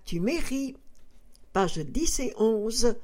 Actu Mairie, pages 10 et 11,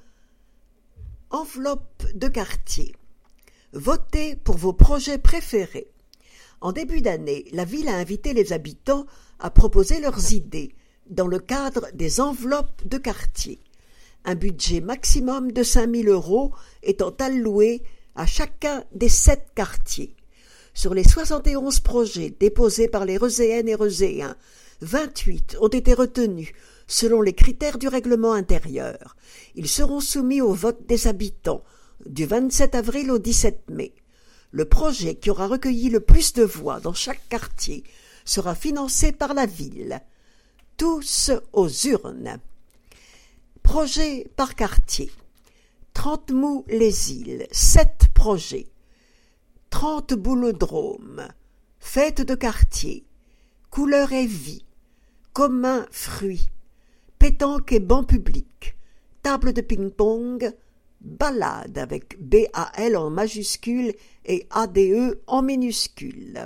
enveloppe de quartier. Votez pour vos projets préférés. En début d'année, la ville a invité les habitants à proposer leurs idées dans le cadre des enveloppes de quartier. Un budget maximum de 5 000 € étant alloué à chacun des 7 quartiers. Sur les 71 projets déposés par les Reuséennes et Reuséens, 28 ont été retenus selon les critères du règlement intérieur. Ils seront soumis au vote des habitants du 27 avril au 17 mai. Le projet qui aura recueilli le plus de voix dans chaque quartier sera financé par la ville. Tous aux urnes. Projet par quartier. 30 Mous les Îles, 7 projets. 30 Boulodrome, fête de quartier, couleur et vie, commun fruits, pétanque et banc public, table de ping-pong, balade avec BAL en majuscule et ADE en minuscule.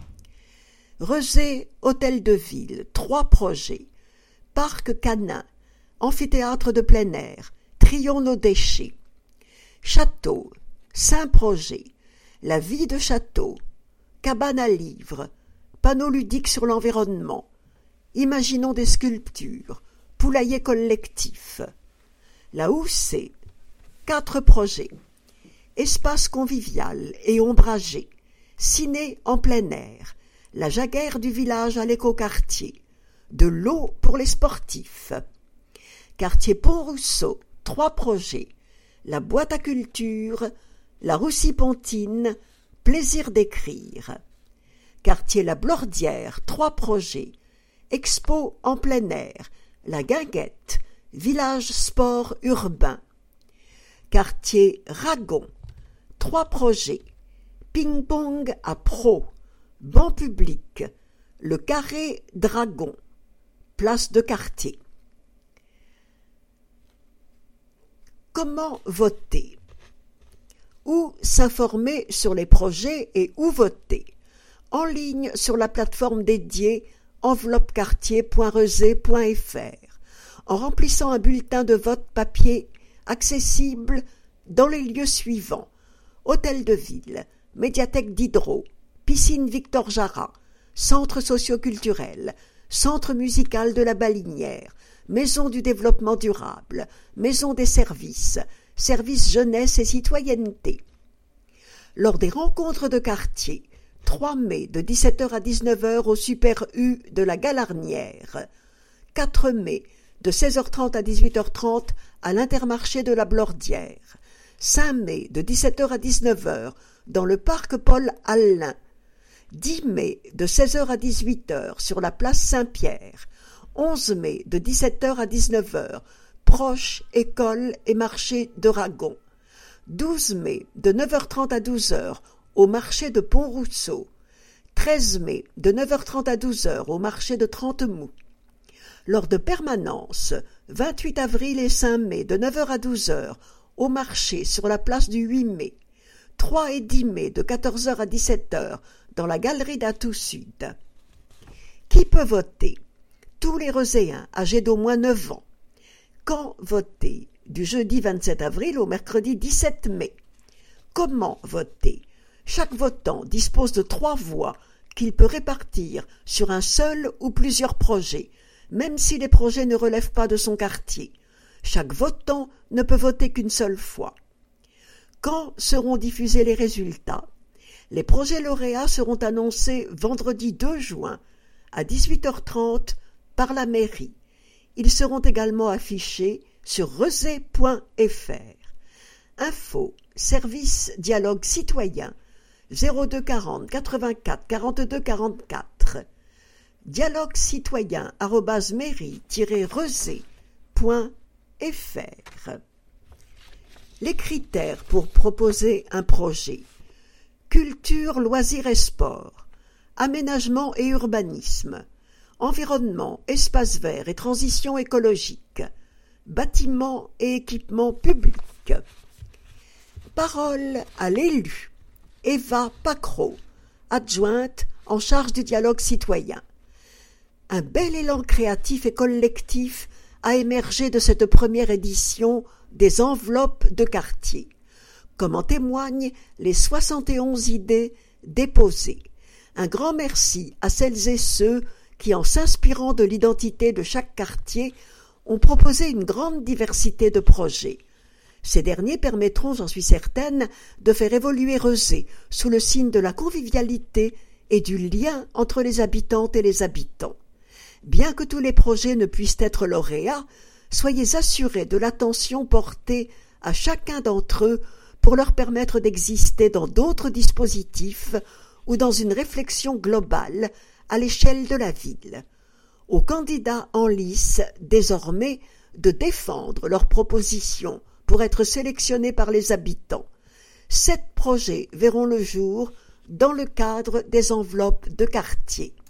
Rezé, hôtel de ville, 3 projets, parc canin, amphithéâtre de plein air, trions nos déchets. Château, 5 projets, la vie de château, cabane à livres, panneaux ludiques sur l'environnement, imaginons des sculptures, poulailler collectif. La Houssée, 4 projets, espace convivial et ombragé, ciné en plein air, la jaguère du village à l'écoquartier, de l'eau pour les sportifs. Quartier Pont-Rousseau, 3 projets, la boîte à culture, la Roussy-Pontine, plaisir d'écrire. Quartier La Blordière, 3 projets, expo en plein air, la Guinguette, village sport urbain. Quartier Ragon, 3 projets, ping-pong à pro, banc public, le carré Dragon, place de quartier. Comment voter? Où s'informer sur les projets et où voter? En ligne sur la plateforme dédiée enveloppequartier.reusé.fr, en remplissant un bulletin de vote papier accessible dans les lieux suivants: hôtel de ville, médiathèque Diderot, piscine Victor Jara, centre socio-culturel, centre musical de la Balinière, maison du développement durable, maison des services, service jeunesse et citoyenneté. Lors des rencontres de quartier, 3 mai de 17h à 19h au Super U de la Galarnière, 4 mai de 16h30 à 18h30 à l'Intermarché de la Blordière, 5 mai de 17h à 19h dans le parc Paul Allain, 10 mai de 16h à 18h sur la place Saint-Pierre, 11 mai de 17h à 19h, proche école et marché de Ragon, 12 mai de 9h30 à 12h au marché de Pont-Rousseau, 13 mai de 9h30 à 12h au marché de 30 Mous. Lors de permanence, 28 avril et 5 mai de 9h à 12h au marché sur la place du 8 mai, 3 et 10 mai de 14h à 17h dans la galerie d'Atout Sud. Qui peut voter? Tous les Reuséens âgés d'au moins 9 ans. Quand voter? Du jeudi 27 avril au mercredi 17 mai. Comment voter? Chaque votant dispose de 3 voix qu'il peut répartir sur un seul ou plusieurs projets, même si les projets ne relèvent pas de son quartier. Chaque votant ne peut voter qu'une seule fois. Quand seront diffusés les résultats? Les projets lauréats seront annoncés vendredi 2 juin à 18h30 par la mairie. Ils seront également affichés sur reusé.fr. Info, service dialogue citoyen, 02 40 84 42 44. Dialogue citoyen @mairie-reusé.fr. Les critères pour proposer un projet: culture, loisirs et sport, aménagement et urbanisme, environnement, espace vert et transition écologique, bâtiments et équipements publics. Parole à l'élu. Eva Pacro, adjointe en charge du dialogue citoyen. Un bel élan créatif et collectif a émergé de cette première édition des enveloppes de quartier, comme en témoignent les 71 idées déposées. Un grand merci à celles et ceux qui, en s'inspirant de l'identité de chaque quartier, ont proposé une grande diversité de projets. Ces derniers permettront, j'en suis certaine, de faire évoluer Rezé sous le signe de la convivialité et du lien entre les habitantes et les habitants. Bien que tous les projets ne puissent être lauréats, soyez assurés de l'attention portée à chacun d'entre eux pour leur permettre d'exister dans d'autres dispositifs ou dans une réflexion globale à l'échelle de la ville. Aux candidats en lice, désormais, de défendre leurs propositions pour être sélectionnés par les habitants. 7 projets verront le jour dans le cadre des enveloppes de quartier.